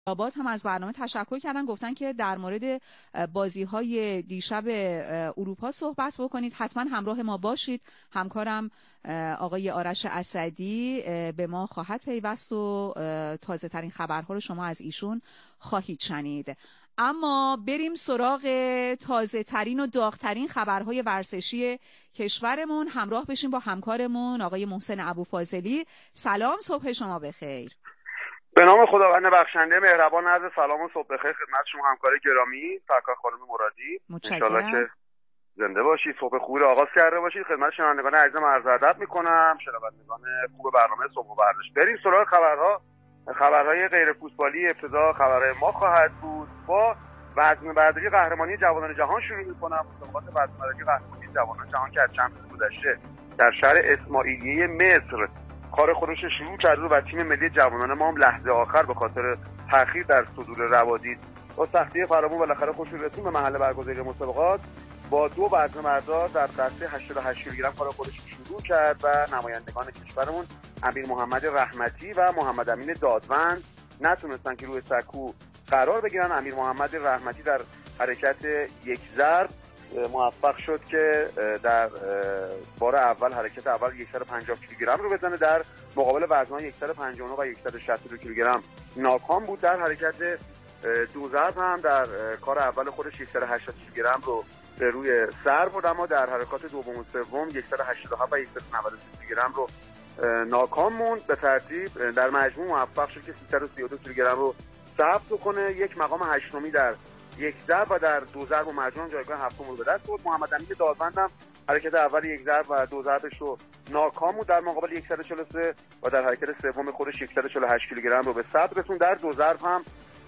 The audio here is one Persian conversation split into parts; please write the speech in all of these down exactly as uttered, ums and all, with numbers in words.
رابات هم از برنامه تشکر کردن، گفتن که در مورد بازی‌های دیشب اروپا صحبت بکنید. حتما همراه ما باشید. همکارم آقای آرش اسدی به ما خواهد پیوست و تازه ترین خبرها رو شما از ایشون خواهید شنید. اما بریم سراغ تازه ترین و داغ ترین خبرهای ورزشی کشورمون. همراه بشیم با همکارمون آقای محسن ابوفاضلی. سلام، صبح شما بخیر. به نام خداوند بخشنده مهربان، عرض سلام و صبح بخیر خدمت شما همکار گرامی سرکار خانم مرادی. انشالله که زنده باشید، صبح خوبی رو آغاز کرده باشید. خدمت شنوندگان عزیزم عرض ادب میکنم، شنوندگان خوب برنامه صبح و ورزش. بریم سراغ خبرها. خبرهای غیر فوتبالی. ابتدا خبرهای ما خواهد بود. با وزن برداری قهرمانی جوانان جهان شروع میکنم. مسابقات وزن برداری قهرمانی جوانان جهان که از چند روز گذشته در شهر اسماعیلیه مصر کار خودش شروع کرده و تیم ملی جوانان ما هم لحظه آخر به خاطر تأخیر در صدور روادید با سختی فراوان بالاخره خودش رسید به محل برگزاری مسابقات. با دو وزنه بردار در قطعه هشتاد و هشت کیلوگرم کار خودش شروع کرد و نمایندگان کشورمون امیر محمد رحمتی و محمد امین دادوند نتونستن که روی سکو قرار بگیرن. امیر محمد رحمتی در حرکت یک ضرب موفق شد که در بار اول حرکت اول صد و پنجاه کیلوگرم رو بزنه، در مقابل وزن‌های صد و پنجاه و نه و صد و شصت و دو کیلوگرم ناکام بود. در حرکت دو ضرب هم در کار اول خودش صد و هشتاد کیلوگرم رو به روی سر برد، اما در حرکات دوم و سوم صد و هشتاد و هفت و صد و نود و سه کیلوگرم رو ناکام موند. به ترتیب در مجموع موفق شد که سیصد و سی و دو کیلوگرم رو ثبت کنه. یک مقام هشتمی در یک ضرب و در دو ضرب و مجموع جایگاه هفتم رو به دست برد. محمد امین دادوند هم حرکت اول یک ضرب و دو ضربش رو ناکام بود در مقابل صد و چهل و سه و در حرکت سوم خودش صد و چهل و هشت کیلوگرم رو به ثبت رسوند. در دو ضرب هم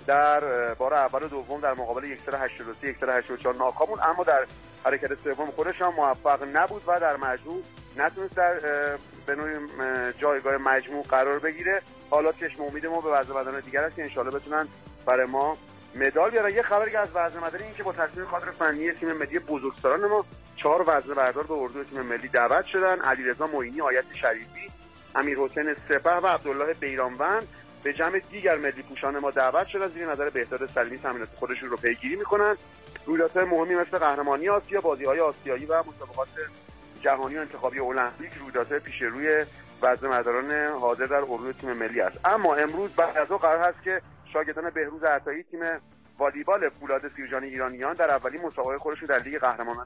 در بار اول و دوم در مقابل صد و هشتاد و سه صد و هشتاد و چهار ناکام بود، اما در حرکت سوم خودش هم موفق نبود و در مجموع نتونست در به نوعی جایگاه مجموع قرار بگیره. حالا چشم امید ما به وزن بدنان دیگر است که ان شاءالله بتونن برای ما مدال بیارن. یه خبری از وزن بدنی این که با تصمیم کادر فنی تیم ملی بزرگسالان ما چهار وزنه بردار به اردوی تیم ملی دعوت شدن. علیرضا معینی، آیت شریفی، امیرحسین سپه و عبدالله بیرانوند به جمع دیگر ملی پوشان ما دعوت شدن. زیر نظر بهداد سلیمی تمرینات خودشون رو پیگیری میکنن. رویدادهای مهمی مثل قهرمانی آسیا، بازی‌های آسیایی و مسابقات جهانی و انتخابی المپیک رویدادهای پیش روی وزنه برداران حاضر در اردوی تیم ملی است. اما امروز بعد از ظهر قرار هست که شاگردان بهروز عطایی تیم والیبال فولاد سیرجانی ایرانیان در اولین مسابقه خودشون در لیگ قهرمانان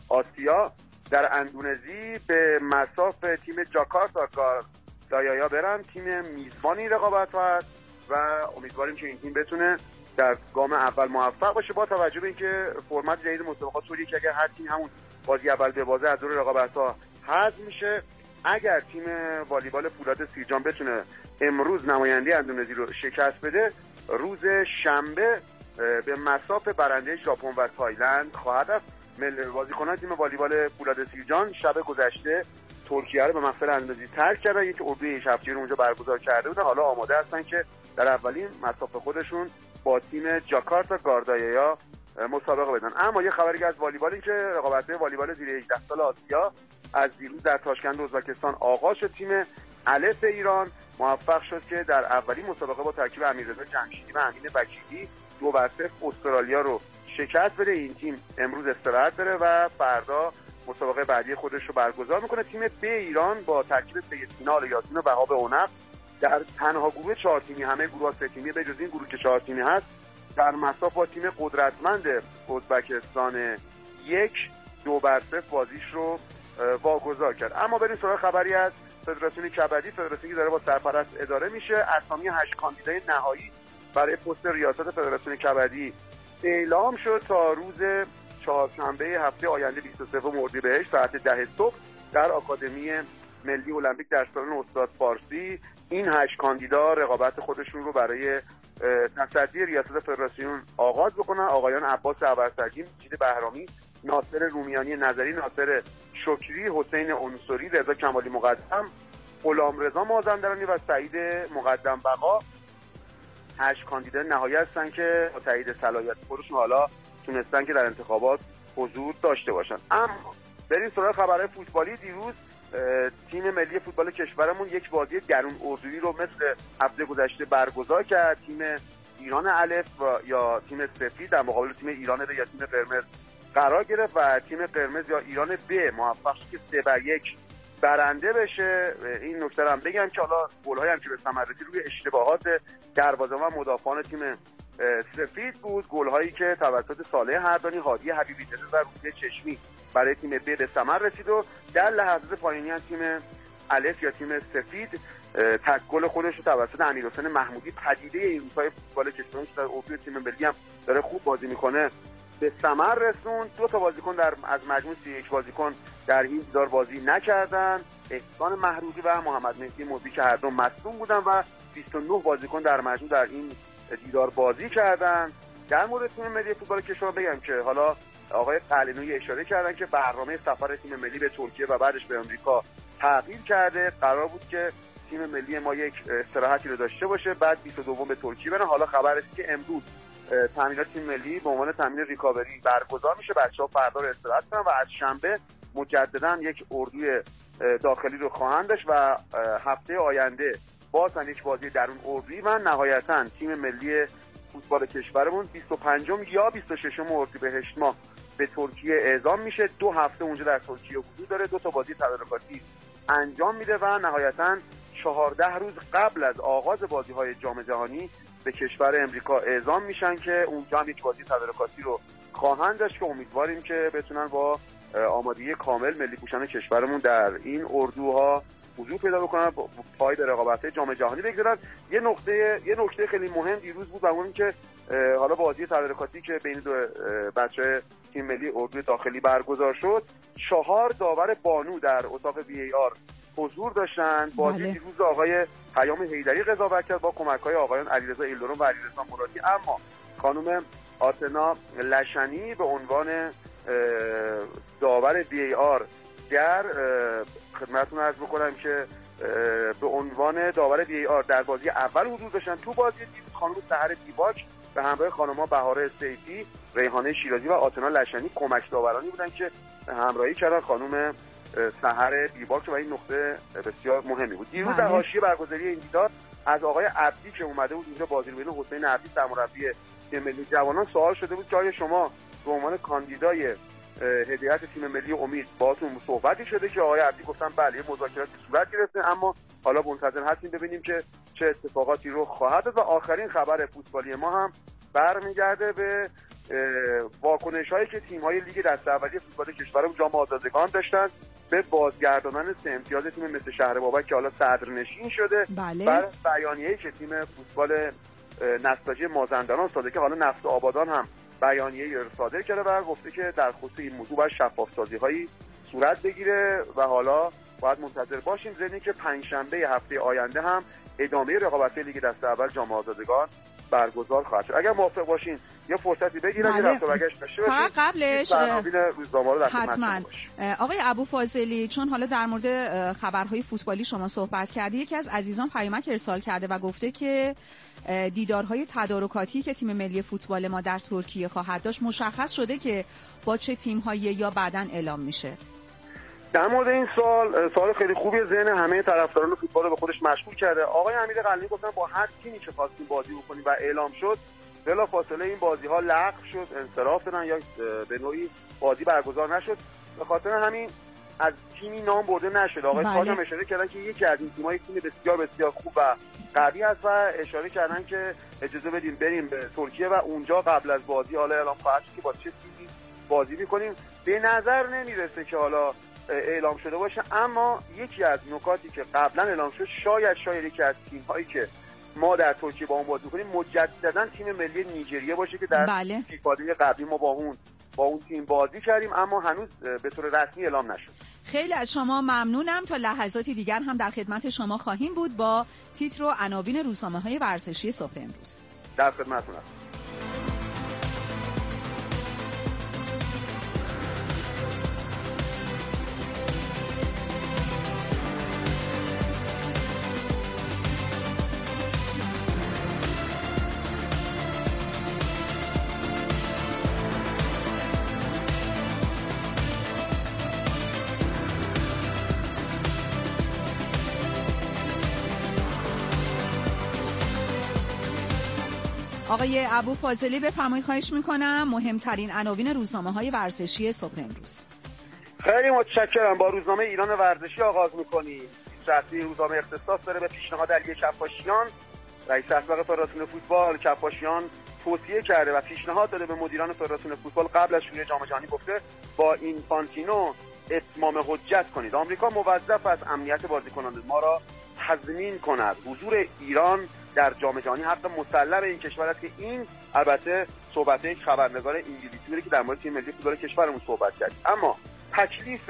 آسیا در اندونزی به مصاف تیم جاکارتا گاردایا برن. تیم میزبانی رقابت هست و امیدواریم که این تیم بتونه در گام اول موفق باشه، با توجه به اینکه فرمت جدید مسابقات طوریه که اگر هر تیم همون بازی اول به بازی از دور رقابت‌ها حذف میشه. اگر تیم والیبال فولاد سیرجان بتونه امروز نماینده اندونزی رو شکست بده، روز شنبه به مصاف برنده ژاپن و تایلند خواهد است. بازیکنان تیم والیبال فولاد سیرجان شب گذشته ترکیه رو به مقصد اندونزی ترک کردن، یک اردوی هفتگی رو اونجا برگزار کرده بودن. حالا آماده هستن که در اولین مصاف خودشون با تیم جاکارتا گاردایا مسابقه بدن. اما یه خبری از والیبال این که رقابت‌های والیبال زیر هجده سال آسیا از دیروز در تاشکند ازبکستان آغاز شد. تیم الف ایران موفق شد که در اولین مسابقه با ترکیب امیررضا جمشیدی و امین وکیلی دو بر صفر استرالیا رو شکست بده. این تیم امروز استراحت داره و فردا مسابقه بعدی خودش رو برگزار میکنه. تیم ب ایران با ترکیب سید فینال یاسین و وهاب اونق در تنها گروه چهار تیمی، همه گروه سه تیمی به جز این گروه که چهار تیمی هست، در مصاف با تیم قدرتمند ازبکستان یک دو بر صفر بازیش رو واگذار کرد. اما بریم سراغ خبری از فدراسیون کبدی. فدراسیونی داره با سرپرست اداره میشه. اسامی هشت کاندیدای نهایی برای پست ریاست فدراسیون کبدی اعلام شد تا روز چهارشنبه هفته آینده بیست و سوم اردیبهشت ساعت ده صبح در آکادمی ملی المپیک در سالن استاد فارسی. این هشت کاندیدا رقابت خودشون رو برای تصدی ریاست فدراسیون آغاز بکنن. آقایان عباس ابرسرگی، مجید بهرامی، ناصر رومیانی نظری، ناصر شکری، حسین عنصری، رضا کمالی مقدم، غلامرضا مازندرانی و سعید مقدم بقا هشت کاندیدا نهایی هستن که با تایید صلاحیت خودشون حالا تونستن که در انتخابات حضور داشته باشن. اما بریم سراغ خبرهای فوتبالی. دیروز تیم ملی فوتبال کشورمون یک بازی درون اردویی رو مثل هفته گذشته برگزار کرد. تیم ایران الف یا تیم سفید در مقابل تیم ایران ب یا تیم قرمز قرار گرفت و تیم قرمز یا ایران ب موفق شد که سه بر یک برنده بشه. این نکته هم بگم که حالا گل‌هایی هم که به ثمر رسید روی اشتباهات دروازه‌بان و مدافعان تیم سفید بود، گل‌هایی که توسط صالح هردانی، هادی حبیبی و روزی چشمی برای تیم ب به ثمر رسید و در لحظات پایانی هم تیم الف یا تیم سفید تک گل خودش رو توسط امیرحسین محمودی پدیده این روزهای فوتبال کشورمون که در اردوی تیم ملی هم داره خوب بازی میکنه به ثمر رسوند. دو تا بازیکن در از مجموع سی و یک بازیکن در این دیدار بازی نکردن، احسان محروقی و محمد مهدی موزی که هر دو مصدوم بودن و بیست و نه بازیکن در مجموع در این دیدار بازی کردن. در مورد تیم ملی فوتبال کشور بگم که حالا آقای قلعه‌نویی اشاره کردن که برنامه سفر تیم ملی به ترکیه و بعدش به آمریکا تغییر کرده. قرار بود که تیم ملی ما یک استراحتی رو داشته باشه، بعد بیست و دو به ترکیه برن. حالا خبر است که امروز تمرینات تیم ملی به عنوان تمرین ریکاوری برگزار میشه، بچه‌ها فردا رو استراحت کنن و از شنبه مجددا یک اردوی داخلی رو خواهند داشت و هفته آینده باز هم یک بازی درون اردویی و نهایتا تیم ملی فوتبال کشورمون بیست و پنجم یا بیست و ششم اردیبهشت ماه به ترکیه اعزام میشه. دو هفته اونجا در ترکیه حضور داره، دو تا بازی تدارکاتی انجام میده و نهایتا چهارده روز قبل از آغاز بازی‌های جام جهانی به کشور امریکا اعزام میشن که اونجا هم یک بازی تدارکاتی رو خواهند داشت که امیدواریم که بتونن با آمادگی کامل ملی پوشان کشورمون در این اردوها حضور پیدا بکنن، پای به رقابت‌های جام جهانی بگذارن. یه نقطه یه نکته خیلی مهم دیروز بود و اون که حالا بازی تدارکاتی که بین دو بچه تیم ملی اردوی داخلی برگزار شد، چهار داور بانو در اتاق وی ای آر حضور داشتن. بازی بله. دیروز آقای پیام حیدری قضاوت کرد با کمک‌های آقایان علیرضا ایلدرون و علیرضا مرادی، اما خانم آتنا لشنی به عنوان داور وی ای آر در خدمتتون عرض بکنم که به عنوان داور وی ای آر در بازی اول حضور داشتن. تو بازی دیروز خانم سحر دیباک به همراه خانم‌ها بهاره سیفی، ریحانه شیرازی و آتنا لشنی کمک داورانی بودن که همراهی کردن خانم سحر دیباک و این نقطه بسیار مهمی بود. دیروز در حاشیه برگزاری این دیدار از آقای عبدی که اومده بود اینجا بازی رو بین حسین عبدی سرمربی تیم ملی جوانان سوال شده بود که آیا شما به عنوان کاندیدای هدایت تیم ملی امید باهاتون صحبتی شده که آقای عبدی گفتن بله مذاکرات صورت گرفته، اما حالا منتظر هستیم ببینیم که چه اتفاقاتی رو خواهد داد. و آخرین خبر فوتبالی ما هم برمیگرده به واکنش‌هایی که تیم‌های لیگ دسته اولیه فوتبال کشورمون جام آزادگان داشتن به بازگرداندن سه امتیاز تیم مثل شهر بابک که حالا صدرنشین شده. بله. و بیانیه‌ای که تیم فوتبال نساجی مازندران صادر که حالا نفت آبادان هم بیانیه‌ای رو صادر کرده و گفته که در خصوص این موضوع باید شفاف‌سازی‌هایی صورت بگیره و حالا باید منتظر باشیم. ضمن که پنجشنبه هفته آینده هم ادامه رقابت‌های لیگ دسته اول جام آزادگان برگزار خواهد شد. اگر موافق باشین یه فرصتی بگیرم یه رفت و برگشت داشته باشیم. فقط قبلش حتما آقای ابوفاضلی، چون حالا در مورد خبرهای فوتبالی شما صحبت کردی، یکی از عزیزان پیامک ارسال کرده و گفته که دیدارهای تدارکاتی که تیم ملی فوتبال ما در ترکیه خواهد داشت مشخص شده که با چه تیم‌هایی یا بعداً اعلام میشه. در مورد این سوال سوال خیلی خوبیه، ذهن همه طرفداران فوتبال رو به خودش مشغول کرده. آقای امیر قلعه‌نویی گفتن با هر تیمی که خواستیم بازی بکنیم و اعلام شد بلافاصله این بازی‌ها لغو شد، انصراف دادن یا به نوعی بازی برگزار نشد. به خاطر همین از تیمی نام برده نشد. آقای صادق هم اشاره کردن که یکی از این تیم‌ها تیم بسیار بسیار خوب و قوی است و اشاره کردن که اجازه بدیم بریم به ترکیه و اونجا قبل از بازی حالا اعلام خواهد شد که با چه تیمی بازی می‌کنیم. به نظر نمیرسه که حالا اعلام شده باشه، اما یکی از نکاتی که قبلا اعلام شد شاید شاید یکی از تیم‌هایی که ما در ترکیه با اون بازی کنیم مجدداً تیم ملی نیجریه باشه که در بله. فیفا قبلی ما با اون با اون تیم بازی کردیم اما هنوز به طور رسمی اعلام نشد. خیلی از شما ممنونم. تا لحظاتی دیگر هم در خدمت شما خواهیم بود با تیتر و عناوین روزنامه‌های ورزشی صبح امروز. در خدمتتون هستم. آقای ابوفاضلی بفرمایید، خواهش میکنم مهمترین عناوین روزنامه‌های ورزشی صبح امروز. خیلی متشکرم. با روزنامه ایران ورزشی آغاز میکنیم. رسمی روزنامه اختصاص داره به پیشنهاد علی کفاشیان، رئیس اسبق فدراسیون فوتبال. کفاشیان توصیه کرده و پیشنهاد داده به مدیران فدراسیون فوتبال قبل از شروع جام جهانی، گفته با اینفانتینو اتمام حجت کنید. آمریکا موظف است امنیت بازیکنان ما را تضمین کند. حضور ایران در جام جهانی حق مسلم این کشور است که این البته صحبت یک خبرنگار انگلیسی بود که در مورد تیم ملی فوتبال کشورمون صحبت کرد. اما تکلیف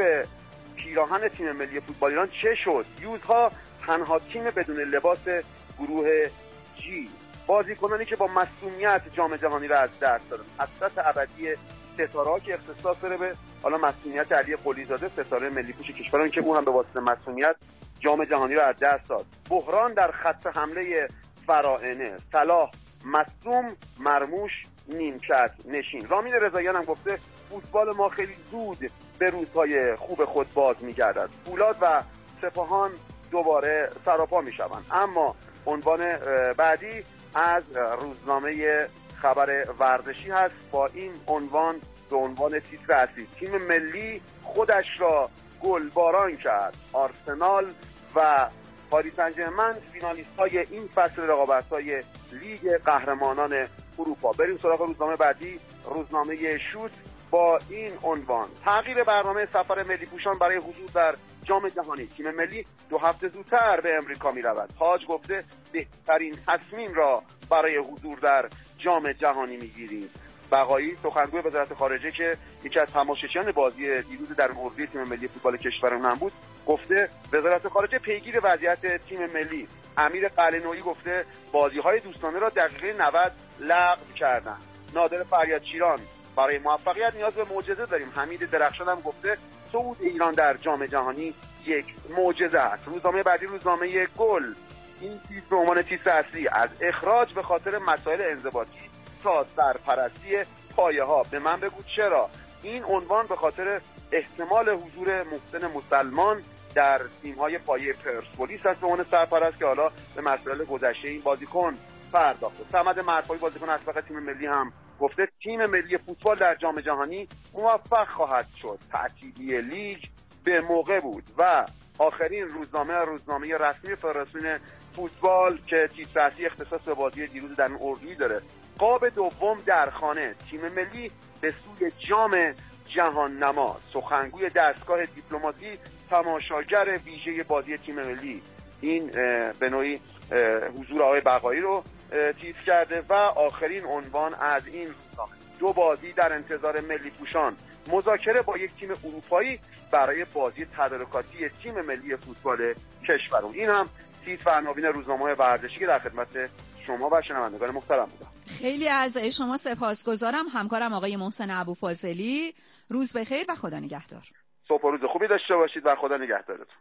پیراهن تیم ملی فوتبال ایران چه شد؟ یوزها تنها تیم بدون لباس گروه جی، بازیکنانی که با مسئولیت جام جهانی را از دست دادن. حسرت ابدی ستاره‌ها که اختصاص داره به حالا مسئولیت علی قلیزاده، ستاره ملی پوش کشورمون که او هم به واسطه مسئولیت جام جهانی را از دست داد. بحران در خط حمله فراعنه، صلاح مصدوم، مرموش نیمکت نشین. رامین رضاییان هم گفته فوتبال ما خیلی زود به روزهای خوب خود باز می‌گردد. فولاد و سپاهان دوباره سراپا می‌شوند. اما عنوان بعدی از روزنامه خبر ورزشی هست با این عنوان، به عنوان تیتر اصلی: تیم ملی خودش را گلباران کرد. آرسنال و پاریس سن ژرمن فینالیست‌های این فصل رقابت‌های لیگ قهرمانان اروپا. بریم سراغ روزنامه بعدی، روزنامه شوت با این عنوان: تغییر برنامه سفر ملی پوشان برای حضور در جام جهانی. تیم ملی دو هفته زودتر به امریکا می‌رود. تاج گفته بهترین تصمیم را برای حضور در جام جهانی می‌گیریم. بقایی سخنگوی وزارت خارجه که یکی از تماشاچیان بازی دیروز در اردوی تیم ملی فوتبال کشورمون بود، گفته وزارت خارجه پیگیر وضعیت تیم ملی. امیر قلعه‌نویی گفته بازی‌های دوستانه را دقیقه نود لغو کردن. نادر فریادچیران: برای موفقیت نیاز به معجزه داریم. حمید درخشان هم گفته صعود ایران در جام جهانی یک معجزه است. روزنامه بعدی، روزنامه گل، این تیتر به عنوان تیتر اصلی: از اخراج به خاطر مسائل انضباطی تا سرپرستی پایه‌ها. به من بگو چرا؟ این عنوان به خاطر احتمال حضور محسن مسلمان در تیم‌های پایه پرسپولیس است به عنوان سرپرست که حالا به مسائل گذشته این بازیکن پرداخته. صمد مرفایی بازیکن اسبق تیم ملی هم گفته تیم ملی فوتبال در جام جهانی موفق خواهد شد. تعطیلی لیگ به موقع بود. و آخرین روزنامه، روزنامه رسمی فدراسیون فوتبال که تیتر اصلی اختصاص به بازی دیروز در اردویی داره: قاب دوم در خانه، تیم ملی به سوی جام جهان نما. سخنگوی دستگاه دیپلماسی تماشاگر ویژه بازی تیم ملی. این به نوعی حضور آقای بقایی رو تیتر کرده. و آخرین عنوان از این روزنامه: دو بازی در انتظار ملی پوشان، مذاکره با یک تیم اروپایی برای بازی تدارکاتی تیم ملی فوتبال کشورمون. این هم تیتر و عناوین روزنامه‌های ورزشی که در خدمت شما و شنوندگان محترم بودم. خیلی از شما سپاسگزارم. همکارم آقای محسن ابوفاضلی. روز بخیر و خدا نگهدار. صبح و روز خوبی داشته باشید و خدا نگهدارتون.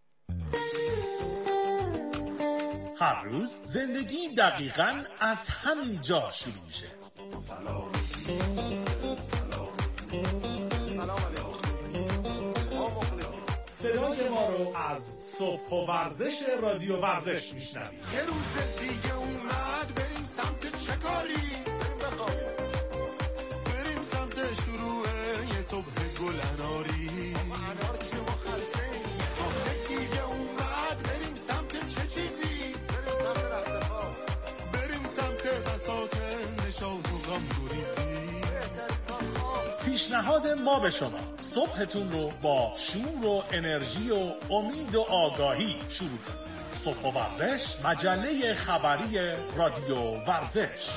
هر روز زندگی دقیقاً از همین جا شروع میشه. سلام. سلام علیکم. صدای ما رو از صبح و ورزش رادیو ورزش میشنوید. یه روز دیگه اومد، بریم سمت چه کاری؟ بریم بخوابیم. بریم سمت شروع یه صبح گل اناری. انار چه مخلصیم. صبح دیگه اومد، بریم سمت چه چیزی؟ بریم سمت رختخواب. بریم سمت بساط نشاط و غم گریزی. پیشنهاد ما به شما صبحتون رو با شور و انرژی و امید و آگاهی شروع کنید. صبح و ورزش، مجله خبری رادیو ورزش.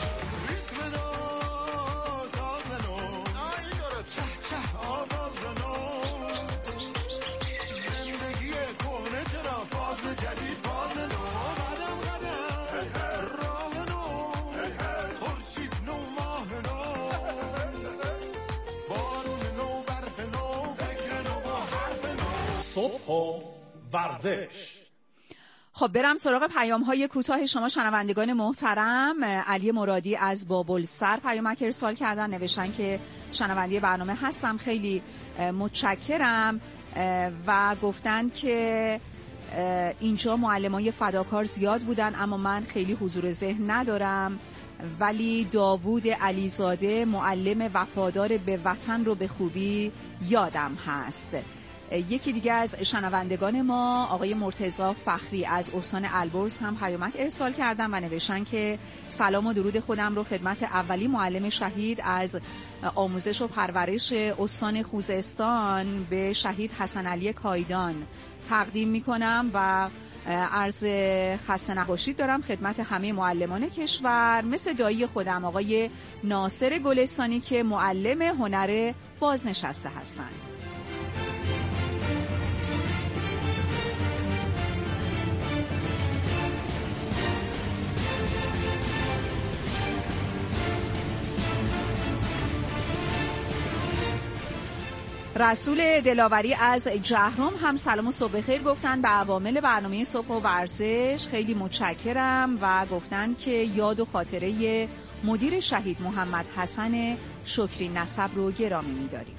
صبح و ورزش. خب برم سراغ پیام های کوتاه شما شنوندگان محترم. علی مرادی از بابلسر پیامک ارسال کردن، نوشتن که شنونده برنامه هستم، خیلی متشکرم و گفتن که اینجا معلمای فداکار زیاد بودن اما من خیلی حضور ذهن ندارم ولی داوود علیزاده معلم وفادار به وطن رو به خوبی یادم هست. یکی دیگه از شنوندگان ما آقای مرتضی فخری از استان البرز هم پیامک ارسال کردن و نوشتن که سلام و درود خودم رو خدمت اولی معلم شهید از آموزش و پرورش استان خوزستان به شهید حسن علی کایدان تقدیم میکنم و عرض خسته نباشید دارم خدمت همه معلمان کشور، مثل دایی خودم آقای ناصر گلستانی که معلم هنر بازنشسته هستند. رسول دلاوری از جهرم هم سلام و صبح خیر گفتن به عوامل برنامه صبح و ورزش. خیلی متشکرم و گفتن که یاد و خاطره مدیر شهید محمد حسن شکری نسب رو گرامی می‌داریم.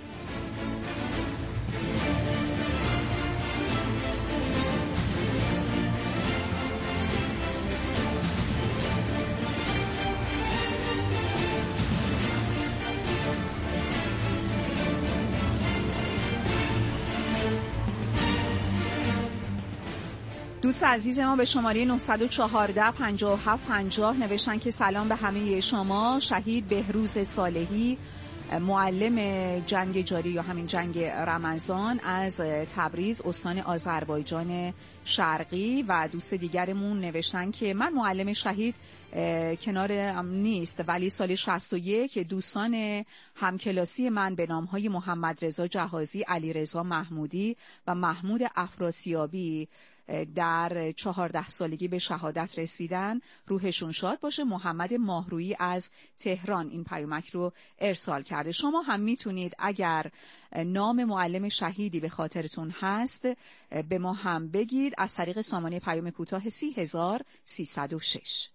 دوست عزیز ما به شماره نه یک چهار پنجاه و هفت پنجاه نوشتن که سلام به همه شما. شهید بهروز صالحی معلم جنگ جاری یا همین جنگ رمضان از تبریز استان آذربایجان شرقی و دوست دیگرمون نوشتن که من معلم شهید کنارم نیست ولی سال شصت و یک دوستان همکلاسی من به نامهای محمد رضا جهازی، علی رضا محمودی و محمود افراسیابی در چهارده سالگی به شهادت رسیدن، روحشون شاد باشه. محمد ماهرویی از تهران این پیامک رو ارسال کرده. شما هم میتونید اگر نام معلم شهیدی به خاطرتون هست به ما هم بگید از طریق سامانه پیام کوتاه سی هزار سیصد و شش.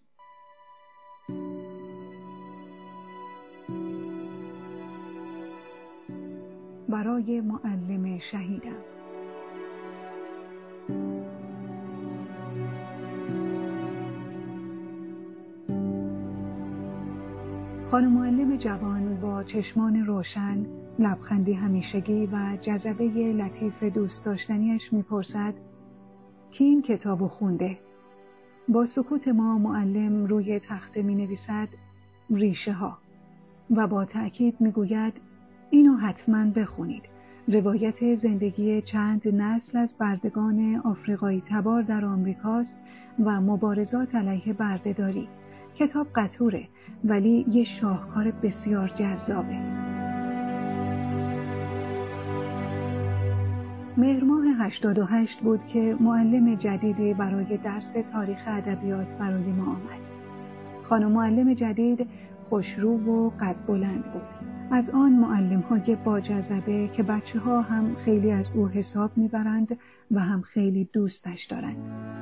برای معلم شهیدم. خانم معلم جوان با چشمان روشن، لبخندی همیشگی و جذبه لطیف دوست داشتنیش میپرسد کی این کتابو خونده؟ با سکوت ما معلم روی تخته مینویسد ریشه ها و با تأکید میگوید اینو حتما بخونید. روایت زندگی چند نسل از بردگان آفریقایی تبار در آمریکاست و مبارزات علیه بردهداری. کتاب قطوره ولی یه شاهکار بسیار جذابه. مهر ماه هشتاد و هشت بود که معلم جدیدی برای درس تاریخ ادبیات برای ما آمد. خانم معلم جدید خوشرو و قد بلند بود. از آن معلم‌های با جذبه که بچه‌ها هم خیلی از او حساب می‌برند و هم خیلی دوستش دارند.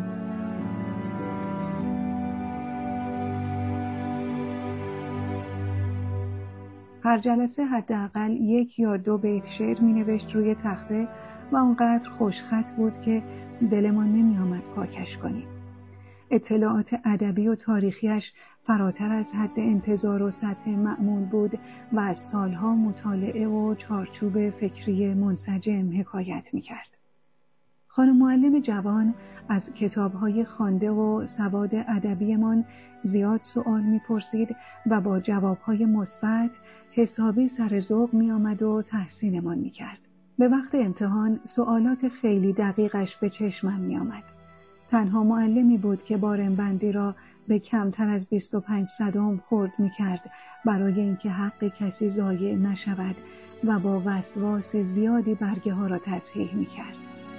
هر جلسه حداقل یک یا دو بیت شعر می‌نوشت روی تخته و آنقدر خوشخط بود که دلمان نمی‌آمد پاکش کنیم. اطلاعات ادبی و تاریخیش فراتر از حد انتظار و سطح معمول بود و از سالها مطالعه و چارچوب فکری منسجم حکایت می‌کرد. خانم معلم جوان از کتاب‌های خوانده و سواد ادبیمان زیاد سوال می‌پرسید و با جواب‌های مثبت حسابی سر ذوق می‌آمد و تحسینمان می‌کرد. به وقت امتحان سوالات خیلی دقیقش به چشمم می‌آمد. تنها معلمی بود که بارمبندی را به کمتر از بیست و پنج صدم خرد می‌کرد برای اینکه حق کسی ضایع نشود و با وسواس زیادی برگه ها را تصحیح می‌کرد.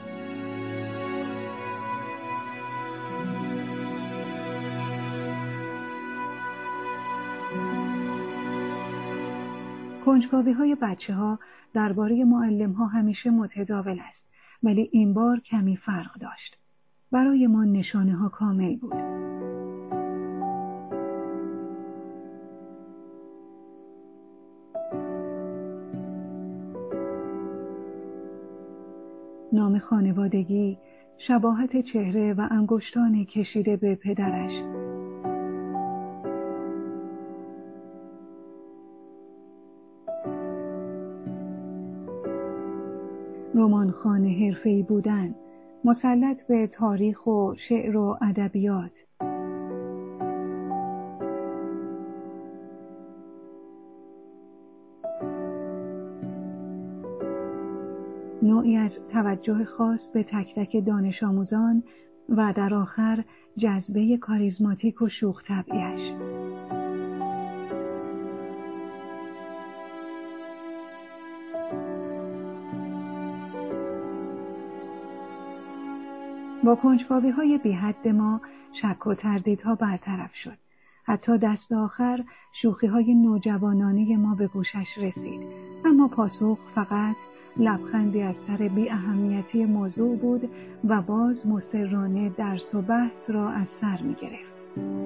کنجکاوی‌های بچه‌ها درباره معلم‌ها همیشه متداول است، ولی این بار کمی فرق داشت. برای ما نشانه‌ها کامل بود. نام خانوادگی، شباهت چهره و انگشتان کشیده به پدرش. رمانخوان حرفه‌ای بودن، مسلط به تاریخ و شعر و ادبیات. نوعی از توجه خاص به تک تک دانش آموزان و در آخر جذبه کاریزماتیک و شوخ طبعیش. با کنجکاوی های بی حد ما شک و تردیدها برطرف شد. حتی دست آخر شوخی های نوجوانانه ما به گوشش رسید. اما پاسخ فقط لبخندی از سر بی اهمیتی موضوع بود و باز مصرانه درس و بحث را از سر می گرفت.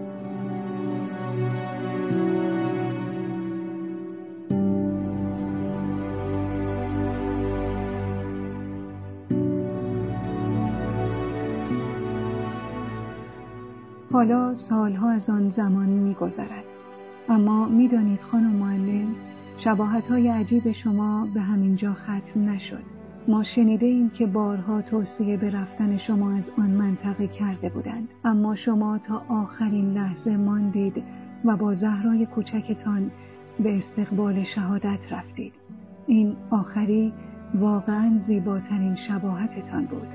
حالا سالها از آن زمان می گذرد. اما می دانید خانم معلم، شباهت‌های عجیب شما به همینجا ختم نشد. ما شنیده ایم که بارها توصیه به رفتن شما از آن منطقه کرده بودند، اما شما تا آخرین لحظه ماندید و با زهرای کوچکتان به استقبال شهادت رفتید. این آخری واقعاً زیباترین شباهتتان بود.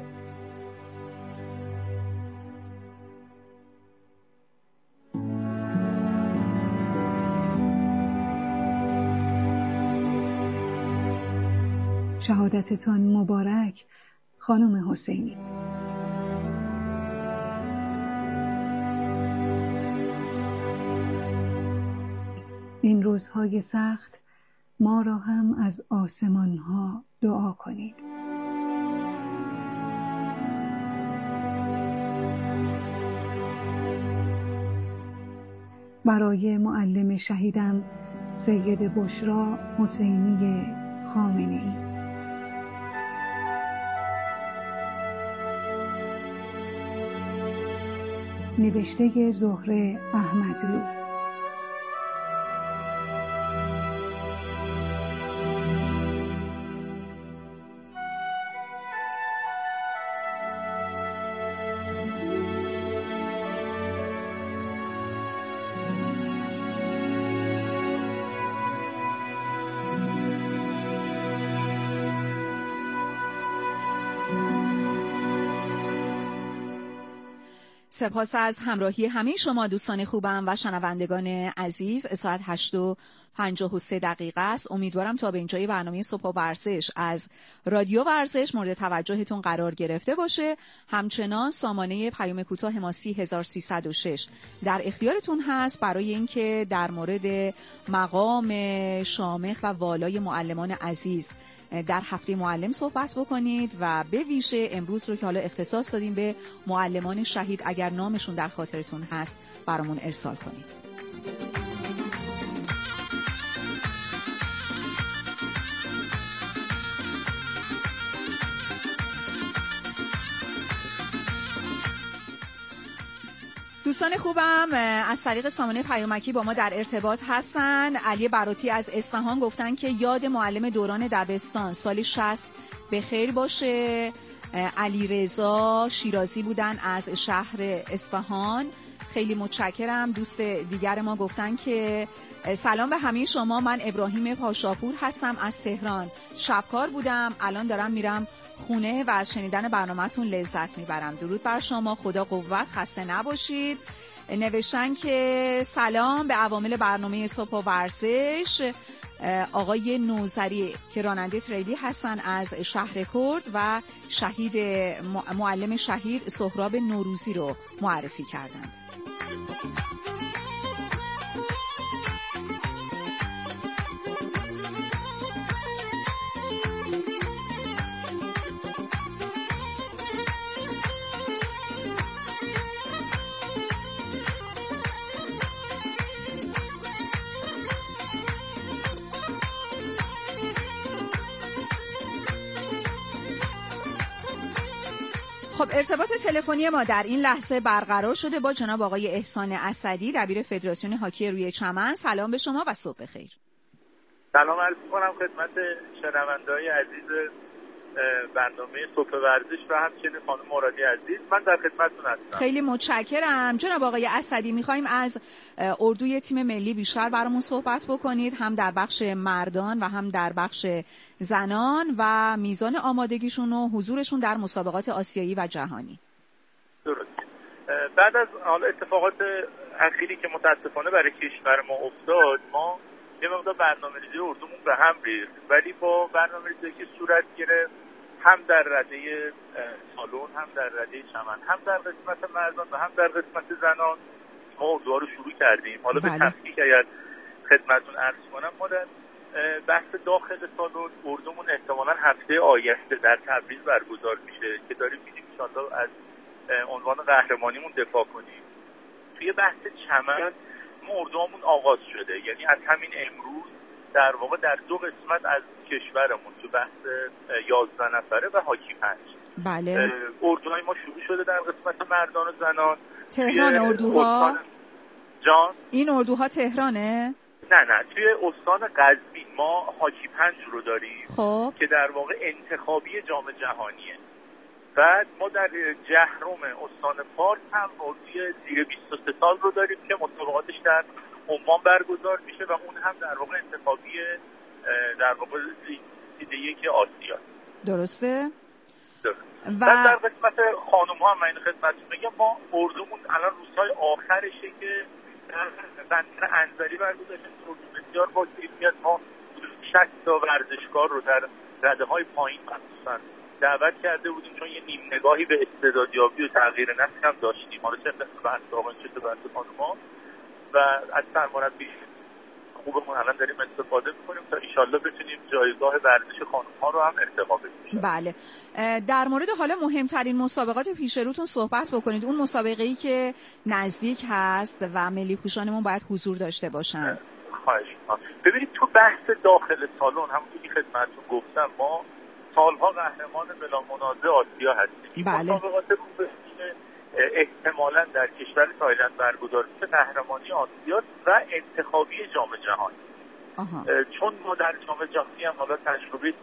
شهادتتان مبارک خانم حسینی. این روزهای سخت ما را هم از آسمانها دعا کنید. برای معلم شهیدم سید بشرا حسینی خامنه‌ای. نوشته زهره احمدلو. سپاس از همراهی همه شما دوستان خوبم و شنوندگان عزیز. ساعت هشت و پنجاه و سه دقیقه است. امیدوارم تا به اینجای برنامه صبح و ورزش از رادیو ورزش مورد توجهتون قرار گرفته باشه. همچنان سامانه پیام کوتاه ما سی هزار و سیصد و شش در اختیارتون هست برای اینکه در مورد مقام شامخ و والای معلمان عزیز در هفته معلم صحبت بکنید و به ویژه امروز رو که حالا اختصاص دادیم به معلمان شهید، اگر نامشون در خاطرتون هست برامون ارسال کنید. دوستان خوبم از طریق سامانه پیامکی با ما در ارتباط هستن. علی براتی از اصفهان گفتن که یاد معلم دوران دبستان سال شصت به خیر باشه. علی رضا شیرازی بودن از شهر اصفهان. خیلی متشکرم. دوست دیگر ما گفتن که سلام به همه شما، من ابراهیم پاشاپور هستم از تهران. شبکار بودم، الان دارم میرم خونه و از شنیدن برنامه‌تون لذت میبرم. درود بر شما، خدا قوت، خسته نباشید. نوشتن که سلام به عوامل برنامه صبح و ورزش. آقای نوزری که راننده تریلی هستن از شهر کرد و شهید معلم شهید سهراب نوروزی رو معرفی کردن. خب ارتباط تلفنی ما در این لحظه برقرار شده با جناب آقای احسان اسدی، دبیر فدراسیون هاکی روی چمن. سلام به شما و صبح بخیر. سلام عرض می‌کنم خدمت شنونده‌های عزیز برنامه صبح ورزش و همچنین خانم مرادی عزیز. من در خدمتتون هستم. خیلی متشکرم جناب آقای اسدی. میخوایم از اردوی تیم ملی بیشتر برامون صحبت بکنید، هم در بخش مردان و هم در بخش زنان و میزان آمادگیشون و حضورشون در مسابقات آسیایی و جهانی. درست. بعد از حالا اتفاقات اخیری که متاسفانه برای کشور ما افتاد، ما یه مقدار برنامه‌ریزی اردومون به هم ریخت، ولی با برنامه‌ریزی که صورت گرفت هم در رده سالن، هم در رده چمن، هم در قسمت مردان و هم در قسمت زنان ما اردوها رو شروع کردیم. حالا بله. به تفصیل اگر خدمتتون عرض کنم، ما در بحث داخل سالن اردومون احتمالاً هفته آینده در تبریز برگزار میشه که داریم می‌بینیم ان شاءالله از عنوان قهرمانیمون دفاع کنیم. توی بحث چمن ما اردومون آغاز شده، یعنی از همین امروز در واقع در دو قسمت از کشورمون تو بحث یازده نفره و هاکی پنج بله اردوهای ما شروع شده در قسمت مردان و زنان. تهران اردوها جان این اردوها تهرانه؟ نه نه توی استان قزوین ما هاکی پنج رو داریم خب. که در واقع انتخابی جام جهانیه. بعد ما در جهرم استان فارس هم اردوی زیر بیست و سه سال رو داریم که مسابقاتش در عمان برگزار میشه و اون هم در واقع انتخابی در واقع سیده یک آسیا. درسته؟ درست. و در قسمت خانم ها هم من خدمتتون بگم، ما اردومون الان روزهای آخرشه که بندر انزلی برگزار شده، بسیار با کیفیت. ما شصت تا ورزشکار رو در رده های پایین مخصوصا دعوت کرده بودیم، چون یه نیم نگاهی به استعدادیابی و تغییر نسل هم داشتیم. حالا چه بحث آقایون چه بحث خانم‌ها، و از سرمربی خوبمون الان داریم استفاده می‌کنیم تا انشالله بتونیم جایگاه ورزش خانم‌ها رو هم ارتقا بدیم. بله. در مورد حالا مهمترین مسابقات پیش روتون صحبت بکنید، اون مسابقه‌ای که نزدیک هست و ملی پوشانمون باید حضور داشته باشن. خواهش می‌کنم. ببینید تو بحث داخل سالن همونطوری که خدمتتون گفتم، ما سالها قهرمان بلا منازع آسیا هستیم. بله. مسابقات رو به احتمالاً در کشور تایلند برگزار میشه، قهرمانی آسیا و انتخابی جام جهانی. آها. چون ما در جام جهانی هم حالا تجربه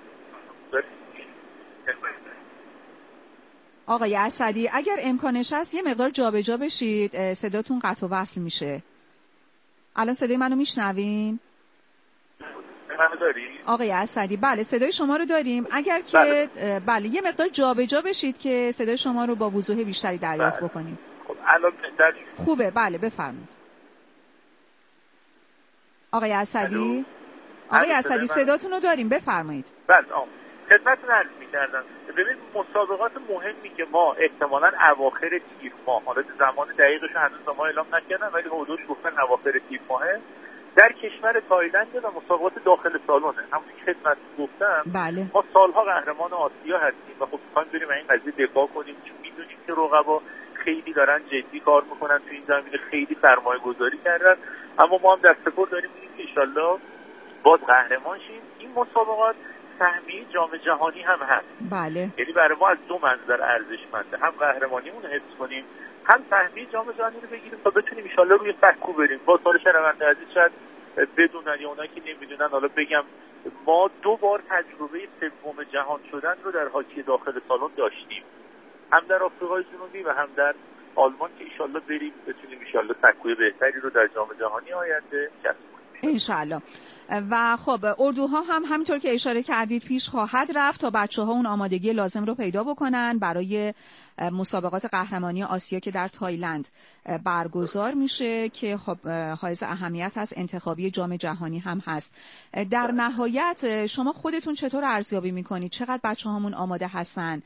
آقای اسدی اگر امکانش هست یه مقدار جابجا بشید، صداتون قطع و وصل میشه. الان صدای منو میشنوین؟ آقای اسدی بله صدای شما رو داریم. اگر که بله, بله یه مقدار جابجا بشید که صدای شما رو با وضوح بیشتری دریافت بله. بکنیم. خب الان بهتر خوبه. بله بفرمایید آقای اسدی. آقای اسدی صداتون رو داریم، بفرمایید. بله آم. خدمتتون عرض می‌کردم ببین مسابقات مهمی که ما احتمالاً اواخر تیر ماه، حالا زمان دقیقش هنوز ما اعلام نکردن ولی حدودش گفتن اواخر تیر ماهه، در کشور تایلند و مسابقات داخل سالنه. همون که خدمت گفتم بله. ما سالها قهرمان آسیا هستیم و خب می‌خوایم بریم این قضیه دفاع کنیم، چون می‌دونیم که رقبا خیلی دارن جدی کار میکنن تو این زمینه، خیلی سرمایه گذاری کردن، اما ما هم دست پر داریم می‌بینیم که انشالله باز قهرمان شیم. این مسابقات سهمیه جام جهانی هم هست. بله. یعنی برای ما از دو منظر ارزشمنده، هم قهرمانیمون رو حفظ کنیم، هم سهمیه جام جهانی رو بگیریم تا بتونیم ان شاءالله روی سکو بریم. با سال شنونده عزیز شاید بدونن یا اونایی که نمیدونن حالا بگم، ما دو بار تجربه سوم جهان شدن رو در هاکی داخل سالن داشتیم، هم در آفریقای جنوبی و هم در آلمان، که ان شاءالله بریم بتونیم ان شاءالله سکوی بهتری رو در جام جهانی آینده کسب کنیم انشالله. و خب اردوها هم همینطور که اشاره کردید پیش خواهد رفت تا بچه‌ها اون آمادگی لازم رو پیدا بکنن برای مسابقات قهرمانی آسیا که در تایلند برگزار میشه، که خب حائز اهمیت هست، انتخابی جام جهانی هم هست. در نهایت شما خودتون چطور ارزیابی میکنید؟ چقدر بچه‌هامون آماده هستن؟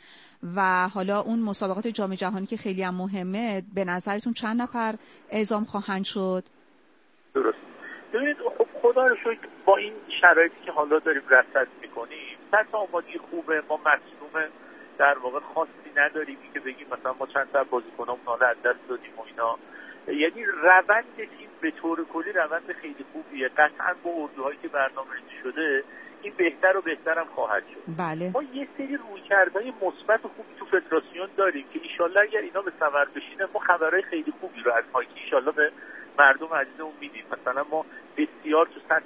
و حالا اون مسابقات جام جهانی که خیلی هم مهمه، به نظرتون چند نفر اعزام خواهند شد؟ درست. ببینید خب خدا رو شکر با این شرایطی که حالا داریم رصد میکنیم سطح آمادگی خوبه، ما مصدوم در واقع خاصی نداریم که بگیم مثلا ما چند تا بازیکنامون حالا از دست دادیم و اینا. یعنی روند تیم به طور کلی روند خیلی خوبیه. قطعا با اردوهایی که برنامه‌ریزی شده این بهتر و بهتر هم خواهد شد. بله. ما یه سری رویکردهای مثبت و خوبی تو فدراسیون داریم که ان شاءالله اگر اینا به ثمر بشینه ما خبرهای خیلی خوبی رو از هاکی ان شاءالله به مردم عزیزمون میدیم. مثلا ما بسیار تو سطح